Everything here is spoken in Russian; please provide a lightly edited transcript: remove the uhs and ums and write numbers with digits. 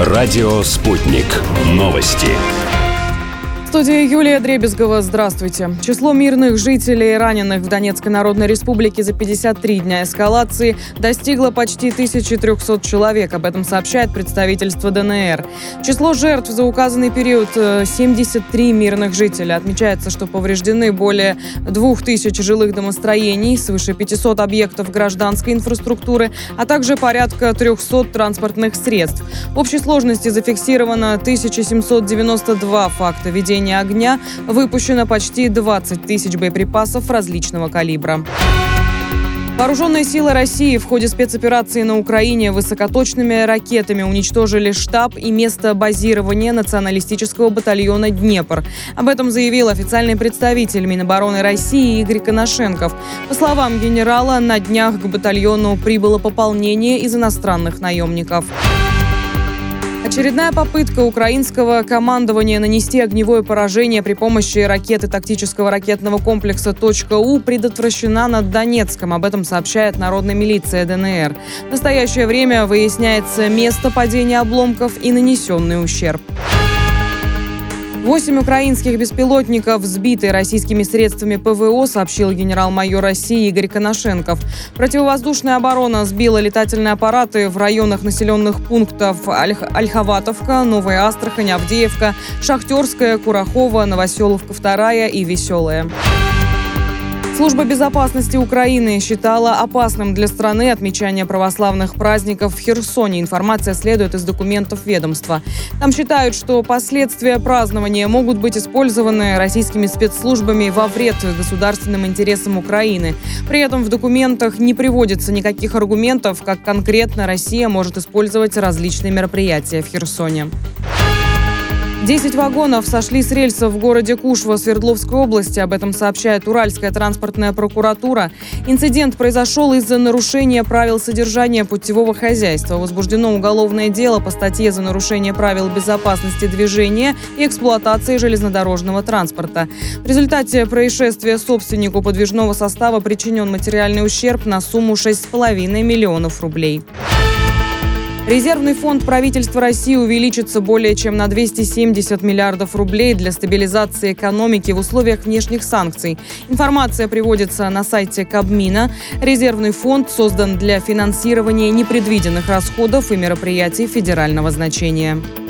Радио «Спутник». Новости. В студии Юлия Дребезгова. Здравствуйте. Число мирных жителей, раненых в Донецкой Народной Республике за 53 дня эскалации, достигло почти 1300 человек. Об этом сообщает представительство ДНР. Число жертв за указанный период – 73 мирных жителя. Отмечается, что повреждены более 2000 жилых домостроений, свыше 500 объектов гражданской инфраструктуры, а также порядка 300 транспортных средств. В общей сложности зафиксировано 1792 факта ведения огня, выпущено почти 20 тысяч боеприпасов различного калибра. Вооруженные силы России в ходе спецоперации на Украине высокоточными ракетами уничтожили штаб и место базирования националистического батальона «Днепр». Об этом заявил официальный представитель Минобороны России Игорь Коношенков. По словам генерала, на днях к батальону прибыло пополнение из иностранных наемников. Очередная попытка украинского командования нанести огневое поражение при помощи ракеты тактического ракетного комплекса «У» предотвращена над Донецком. Об этом сообщает народная милиция ДНР. В настоящее время выясняется место падения обломков и нанесенный ущерб. 8 украинских беспилотников сбиты российскими средствами ПВО, сообщил генерал-майор России Игорь Коношенков. Противовоздушная оборона сбила летательные аппараты в районах населенных пунктов Ольховатовка, Новая Астрахань, Авдеевка, Шахтерская, Курахово, Новоселовка 2 и Веселая. Служба безопасности Украины считала опасным для страны отмечание православных праздников в Херсоне. Информация следует из документов ведомства. Там считают, что последствия празднования могут быть использованы российскими спецслужбами во вред государственным интересам Украины. При этом в документах не приводится никаких аргументов, как конкретно Россия может использовать различные мероприятия в Херсоне. 10 вагонов сошли с рельсов в городе Кушва Свердловской области. Об этом сообщает Уральская транспортная прокуратура. Инцидент произошел из-за нарушения правил содержания путевого хозяйства. Возбуждено уголовное дело по статье за нарушение правил безопасности движения и эксплуатации железнодорожного транспорта. В результате происшествия собственнику подвижного состава причинен материальный ущерб на сумму 6,5 миллионов рублей. Резервный фонд правительства России увеличится более чем на 270 миллиардов рублей для стабилизации экономики в условиях внешних санкций. Информация приводится на сайте Кабмина. Резервный фонд создан для финансирования непредвиденных расходов и мероприятий федерального значения.